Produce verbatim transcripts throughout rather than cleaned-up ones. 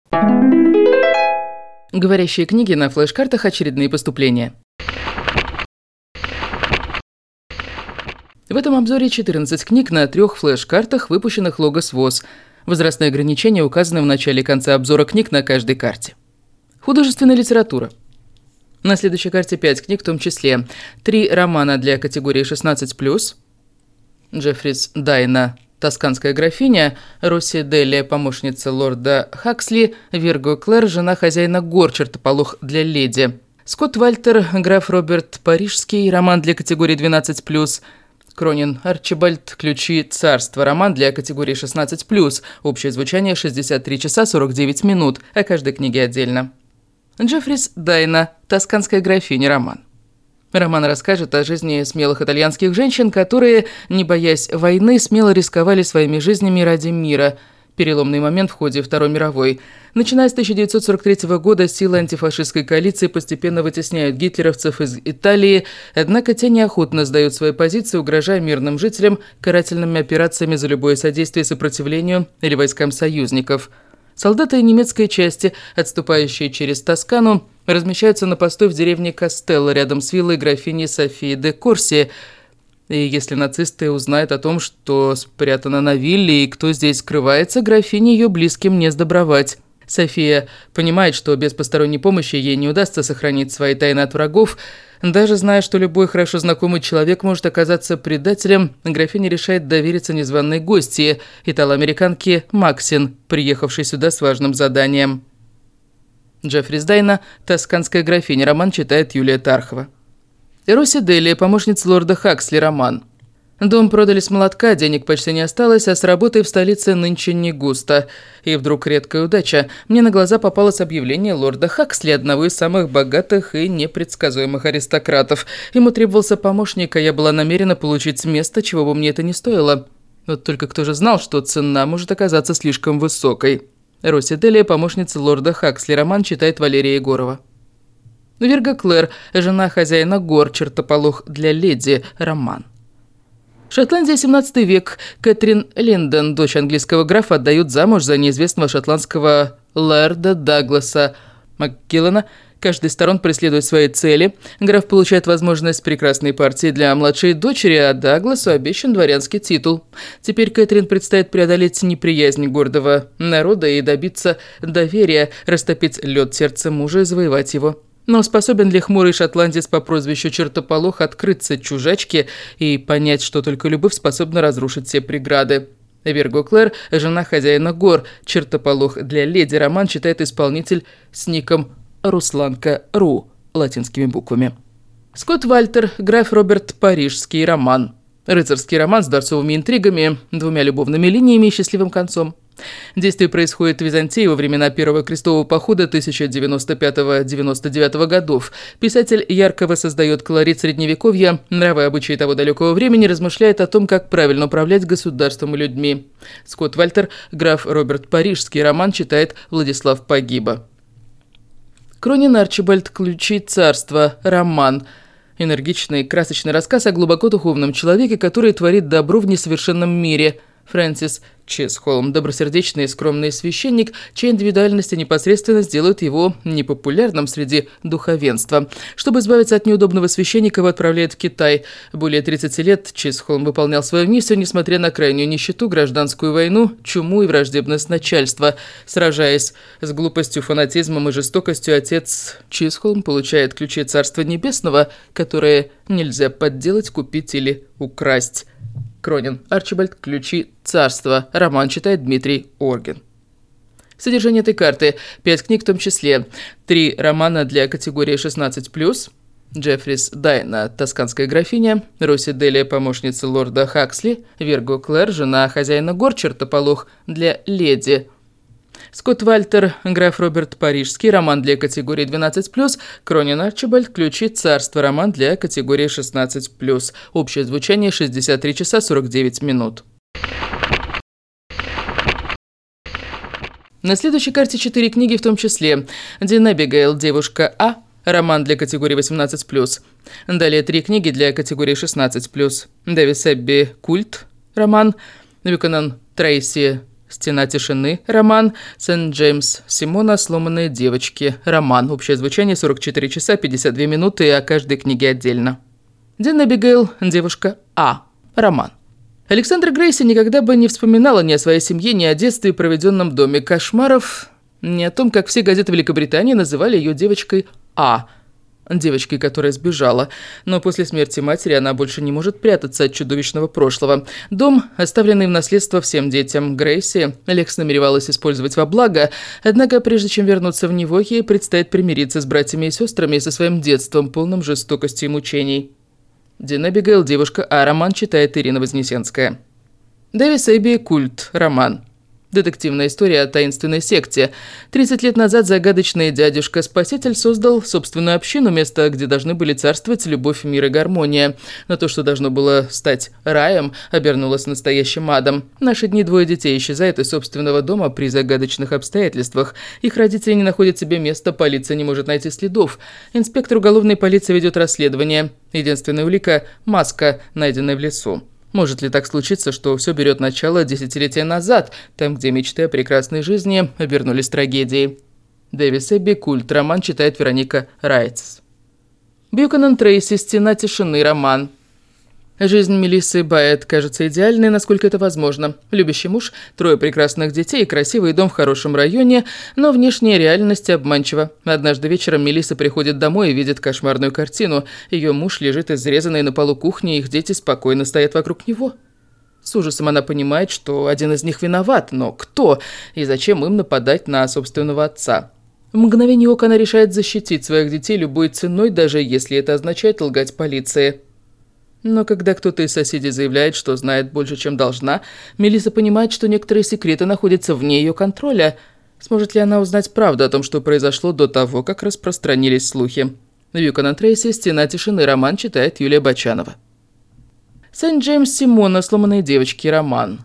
Говорящие книги на флеш-картах «Очередные поступления». В этом обзоре четырнадцать книг на трех флеш-картах, выпущенных Logos ВОЗ. Возрастные ограничения указаны в начале и конце обзора книг на каждой карте. Художественная литература. На следующей карте пять книг, в том числе три романа для категории шестнадцать плюс, Джеффрис Дайна «Тосканская графиня», Росси Делия, помощница лорда Хаксли, Вирго Клэр, жена хозяина гор, чертополох для леди, Скотт Вальтер, граф Роберт Парижский, роман для категории двенадцать плюс, Кронин Арчибальд «Ключи царства», роман для категории шестнадцать плюс, общее звучание шестьдесят три часа сорок девять минут, о каждой книге отдельно. Джеффрис Дайна «Тосканская графиня», роман. Роман расскажет о жизни смелых итальянских женщин, которые, не боясь войны, смело рисковали своими жизнями ради мира. Переломный момент в ходе Второй мировой. Начиная с тысяча девятьсот сорок третьего года силы антифашистской коалиции постепенно вытесняют гитлеровцев из Италии, однако те неохотно сдают свои позиции, угрожая мирным жителям карательными операциями за любое содействие сопротивлению или войскам союзников. Солдаты немецкой части, отступающие через Тоскану, размещаются на посту в деревне Кастелло, рядом с виллой графини Софии де Корси. И если нацисты узнают о том, что спрятано на вилле и кто здесь скрывается, графине ее близким не сдобровать. София понимает, что без посторонней помощи ей не удастся сохранить свои тайны от врагов. Даже зная, что любой хорошо знакомый человек может оказаться предателем, графиня решает довериться незваной гостье, итало-американке Максин, приехавшей сюда с важным заданием. Джеффрис Дайна «Тосканская графиня», роман читает Юлия Тархова. Росси Делия, помощница лорда Хаксли, роман. Дом продали с молотка, денег почти не осталось, а с работой в столице нынче не густо. И вдруг редкая удача. Мне на глаза попалось объявление лорда Хаксли, одного из самых богатых и непредсказуемых аристократов. Ему требовался помощник, а я была намерена получить место, чего бы мне это не стоило. Вот только кто же знал, что цена может оказаться слишком высокой. Росси Делия, помощница лорда Хаксли, роман читает Валерия Егорова. Вирго Клэр, жена хозяина гор, чертополох для леди, роман. Шотландия, семнадцатый век. Кэтрин Линдон, дочь английского графа, отдают замуж за неизвестного шотландского лорда Дагласа Маккиллана. Каждая из сторон преследует свои цели. Граф получает возможность прекрасной партии для младшей дочери, а Дагласу обещан дворянский титул. Теперь Кэтрин предстоит преодолеть неприязнь гордого народа и добиться доверия, растопить лед сердца мужа и завоевать его. Но способен ли хмурый шотландец по прозвищу Чертополох открыться чужачке и понять, что только любовь способна разрушить все преграды? Вирго Клэр, жена хозяина гор, чертополох для леди, роман читает исполнитель с ником Русланка Ру, латинскими буквами. Скотт Вальтер, граф Роберт Парижский, роман. Рыцарский роман с дворцовыми интригами, двумя любовными линиями и счастливым концом. Действие происходит в Византии во времена Первого крестового похода тысяча девяносто пятого — девяносто девятого годов. Писатель ярко воссоздает колорит Средневековья, нравы и обычаи того далекого времени, размышляет о том, как правильно управлять государством и людьми. Скотт Вальтер, граф Роберт Парижский, роман читает Владислав Погиба. Кронин Арчибальд «Ключи царства», роман. Энергичный, красочный рассказ о глубоко духовном человеке, который творит добро в несовершенном мире. Фрэнсис Чесхолм, добросердечный и скромный священник, чья индивидуальность и непосредственность делают его непопулярным среди духовенства. Чтобы избавиться от неудобного священника, его отправляют в Китай. Более тридцати лет Чесхолм выполнял свою миссию, несмотря на крайнюю нищету, гражданскую войну, чуму и враждебность начальства. Сражаясь с глупостью, фанатизмом и жестокостью, отец Чесхолм получает ключи Царства Небесного, которые нельзя подделать, купить или украсть. Кронин Арчибальд «Ключи царства», роман читает Дмитрий Оргин. Содержание этой карты. Пять книг в том числе. Три романа для категории шестнадцать плюс. Джеффрис Дайна «Тосканская графиня», Росси Делия, помощница лорда Хаксли, Вирго Клэр, жена хозяина гор, чертополох для леди. Скотт Вальтер, граф Роберт Парижский, роман для категории двенадцать плюс, Кронин Арчибальд «Ключи царства», роман для категории шестнадцать плюс. Общее звучание шестьдесят три часа сорок девять минут. На следующей карте четыре книги, в том числе Дин Эбигейл, девушка А, роман для категории восемнадцать плюс. Далее три книги для категории шестнадцать плюс. Дэвис Эбби «Культ», роман. Бюканан Трейси «Стена тишины» – роман. Сент-Джеймс Симона «Сломанные девочки» – роман. Общее звучание сорок четыре часа пятьдесят две минуты, и о каждой книге отдельно. Дин Эбигейл девушка А – роман. Александра Грейси никогда бы не вспоминала ни о своей семье, ни о детстве, проведенном в доме кошмаров, ни о том, как все газеты Великобритании называли ее девочкой А – девочкой, которая сбежала. Но после смерти матери она больше не может прятаться от чудовищного прошлого. Дом, оставленный в наследство всем детям Грейси, Лекс намеревалась использовать во благо, однако прежде чем вернуться в него, ей предстоит примириться с братьями и сестрами и со своим детством, полным жестокости и мучений. Дин Эбигейл девушка А. Роман читает Ирина Вознесенская. Дэвис Эбби Культ. Роман. Детективная история о таинственной секте. тридцать лет назад загадочный дядюшка-спаситель создал собственную общину, место, где должны были царствовать любовь, мир и гармония. Но то, что должно было стать раем, обернулось настоящим адом. В наши дни двое детей исчезают из собственного дома при загадочных обстоятельствах. Их родители не находят себе места, полиция не может найти следов. Инспектор уголовной полиции ведет расследование. Единственная улика – маска, найденная в лесу. Может ли так случиться, что все берет начало десятилетия назад, там, где мечты о прекрасной жизни обернулись трагедией? Дэвис Эбби Культ. Роман читает Вероника Райтс. Бьюкенен Трейси. «Стена тишины» роман. Жизнь Мелиссы Байет кажется идеальной, насколько это возможно. Любящий муж, трое прекрасных детей и красивый дом в хорошем районе, но внешняя реальность обманчива. Однажды вечером Мелисса приходит домой и видит кошмарную картину. Ее муж лежит изрезанный на полу кухни, их дети спокойно стоят вокруг него. С ужасом она понимает, что один из них виноват, но кто и зачем им нападать на собственного отца? В мгновение ока она решает защитить своих детей любой ценой, даже если это означает лгать полиции. Но когда кто-то из соседей заявляет, что знает больше, чем должна, Мелисса понимает, что некоторые секреты находятся вне ее контроля. Сможет ли она узнать правду о том, что произошло до того, как распространились слухи? Бьюкенен Трейси. «Стена тишины» роман читает Юлия Бочанова. Сент-Джеймс Симона «Сломанные девочки» роман.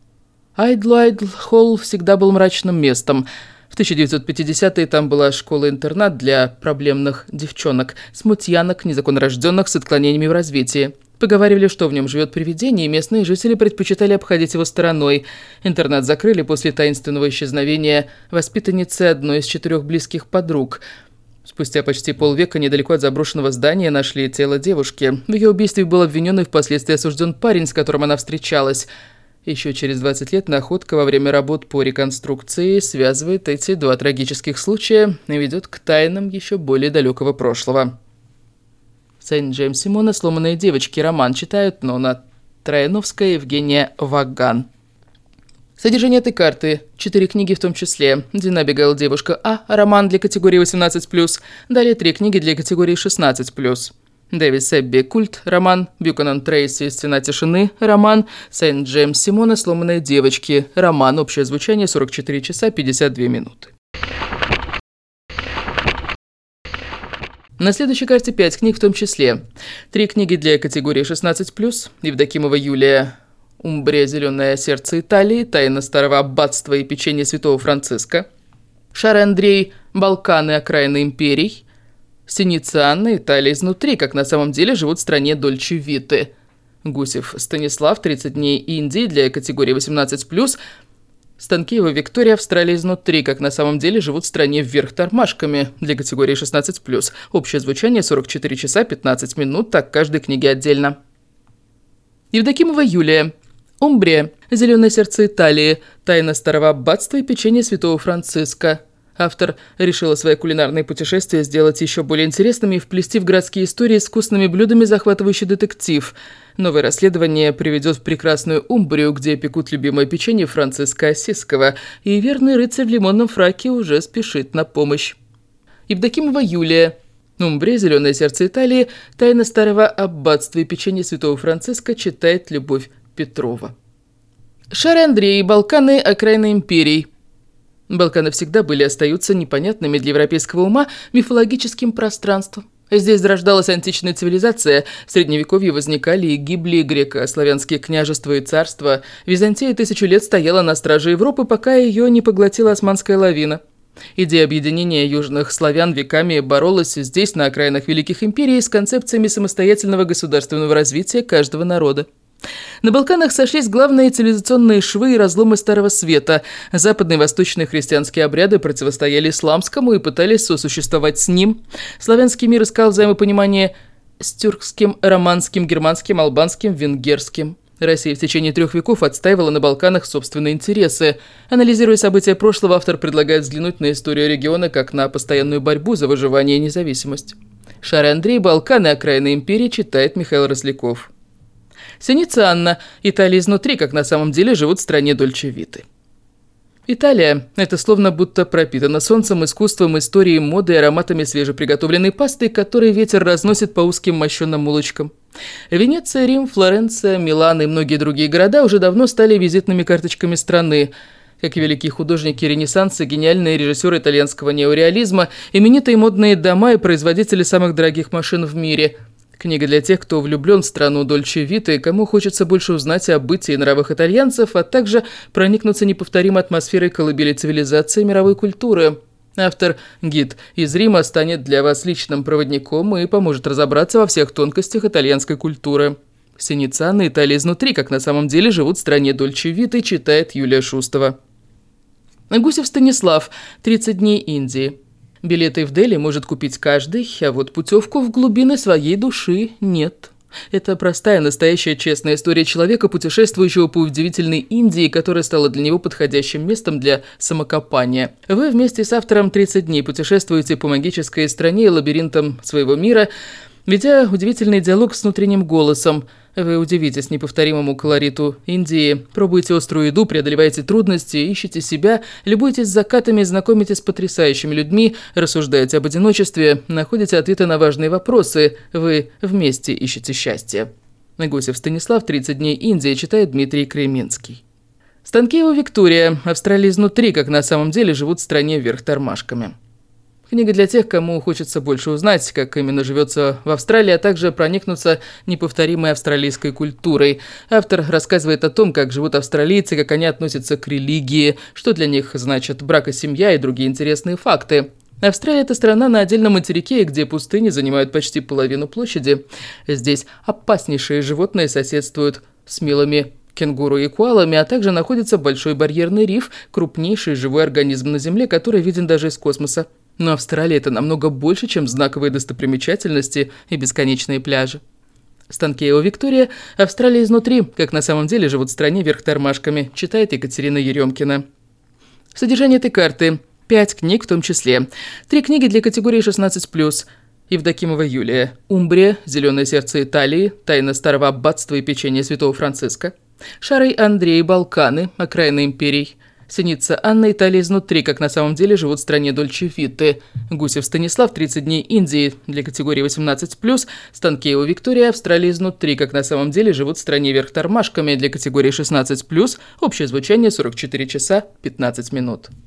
Айдл-Айдл Холл всегда был мрачным местом. В тысяча девятьсот пятидесятые там была школа-интернат для проблемных девчонок, смутьянок, незаконнорожденных с отклонениями в развитии. Поговаривали, что в нем живет привидение, и местные жители предпочитали обходить его стороной. Интернат закрыли после таинственного исчезновения воспитанницы одной из четырех близких подруг. Спустя почти полвека недалеко от заброшенного здания нашли тело девушки. В ее убийстве был обвинен и впоследствии осужден парень, с которым она встречалась. Еще через двадцать лет находка во время работ по реконструкции связывает эти два трагических случая и ведет к тайнам еще более далекого прошлого. Сент-Джеймс Симона «Сломанные девочки» роман читают Нона Трояновская, Евгения Ваган. Содержание этой карты. Четыре книги в том числе. Дин Эбигейл девушка А. Роман для категории восемнадцать плюс. Далее три книги для категории шестнадцать плюс. Дэвис Эбби Культ, роман. Бьюкенен Трейси «Стена тишины», роман. Сент-Джеймс Симона «Сломанные девочки», роман. Общее звучание сорок четыре часа пятьдесят две минуты. На следующей карте пять книг в том числе. Три книги для категории шестнадцать плюс. Евдокимова Юлия «Умбре. Зеленое сердце Италии», «Тайна старого аббатства» и «Печенье святого Франциска». Шары Андрей «Балканы. Окраины империй». Синица Анна «Италия изнутри. Как на самом деле живут в стране Дольче Виты». Гусев Станислав «тридцать дней Индии» для категории восемнадцать плюс. Станкеева Виктория «Австралия изнутри. Как на самом деле живут в стране вверх тормашками» для категории шестнадцать плюс. Общее звучание сорок четыре часа пятнадцать минут, так каждой книге отдельно. Евдокимова Юлия «Умбре. Зеленое сердце Италии. Тайна старого аббатства и «Печенье святого Франциска». Автор решила свои кулинарные путешествия сделать еще более интересными и вплести в городские истории с вкусными блюдами захватывающий детектив. Новое расследование приведет в прекрасную Умбрию, где пекут любимое печенье Франциска Осиского, и верный рыцарь в лимонном фраке уже спешит на помощь. Евдокимова Юлия. Умбрия, «Зеленое сердце Италии», «Тайна старого аббатства» и «Печенье святого Франциска» читает Любовь Петрова. Шары Андрей, «Балканы. Окраины империй». Балканы всегда были и остаются непонятными для европейского ума мифологическим пространством. Здесь зарождалась античная цивилизация, в Средневековье возникали и гибли греко-славянские княжества и царства. Византия тысячу лет стояла на страже Европы, пока ее не поглотила османская лавина. Идея объединения южных славян веками боролась здесь, на окраинах великих империй, с концепциями самостоятельного государственного развития каждого народа. На Балканах сошлись главные цивилизационные швы и разломы Старого Света. Западные и восточные христианские обряды противостояли исламскому и пытались сосуществовать с ним. Славянский мир искал взаимопонимание с тюркским, романским, германским, албанским, венгерским. Россия в течение трех веков отстаивала на Балканах собственные интересы. Анализируя события прошлого, автор предлагает взглянуть на историю региона как на постоянную борьбу за выживание и независимость. Шары Андрей, Балканы, окраины империи, читает Михаил Росляков. Синица Анна. Италия изнутри, как на самом деле живут в стране Дольче Виты. Италия – это словно будто пропитана солнцем, искусством, историей, модой и ароматами свежеприготовленной пасты, которые ветер разносит по узким мощенным улочкам. Венеция, Рим, Флоренция, Милан и многие другие города уже давно стали визитными карточками страны. Как и великие художники Ренессанса, гениальные режиссеры итальянского неореализма, именитые модные дома и производители самых дорогих машин в мире – книга для тех, кто влюблен в страну Дольче Вита и кому хочется больше узнать о быте и нравах итальянцев, а также проникнуться неповторимой атмосферой колыбели цивилизации и мировой культуры. Автор «Гид из Рима» станет для вас личным проводником и поможет разобраться во всех тонкостях итальянской культуры. Синица Анна. Италия изнутри, как на самом деле живут в стране Дольче Вита, читает Юлия Шустова. Гусев Станислав. тридцать дней Индии. Билеты в Дели может купить каждый, а вот путевку в глубины своей души нет. Это простая, настоящая, честная история человека, путешествующего по удивительной Индии, которая стала для него подходящим местом для самокопания. Вы вместе с автором тридцать дней путешествуете по магической стране и лабиринтам своего мира, ведя удивительный диалог с внутренним голосом. Вы удивитесь неповторимому колориту Индии, пробуете острую еду, преодолеваете трудности, ищете себя, любуетесь закатами, знакомитесь с потрясающими людьми, рассуждаете об одиночестве, находите ответы на важные вопросы, вы вместе ищете счастье. Гусев Станислав. тридцать дней Индии, читает Дмитрий Кременский. Станкеева Виктория. Австралия изнутри, как на самом деле живут в стране вверх тормашками. Книга для тех, кому хочется больше узнать, как именно живется в Австралии, а также проникнуться неповторимой австралийской культурой. Автор рассказывает о том, как живут австралийцы, как они относятся к религии, что для них значит брак и семья и другие интересные факты. Австралия – это страна на отдельном материке, где пустыни занимают почти половину площади. Здесь опаснейшие животные соседствуют с милыми кенгуру и коалами, а также находится большой барьерный риф, крупнейший живой организм на Земле, который виден даже из космоса. Но Австралия – это намного больше, чем знаковые достопримечательности и бесконечные пляжи. Станкеева Виктория. Австралия изнутри, как на самом деле живут в стране вверх тормашками, читает Екатерина Еремкина. Содержание этой карты. Пять книг в том числе. Три книги для категории шестнадцать плюс. Евдокимова Юлия. «Умбрия. Зеленое сердце Италии. Тайна старого аббатства и печенье святого Франциска». Шары Андрей. «Балканы. Окраины империй». Синица Анна. Италия изнутри, как на самом деле живут в стране Дольче Виты. Гусев Станислав. тридцать дней Индии для категории восемнадцать плюс. Станкеева Виктория. Австралия изнутри, как на самом деле живут в стране вверх тормашками для категории шестнадцать плюс. Общее звучание сорок четыре часа пятнадцать минут.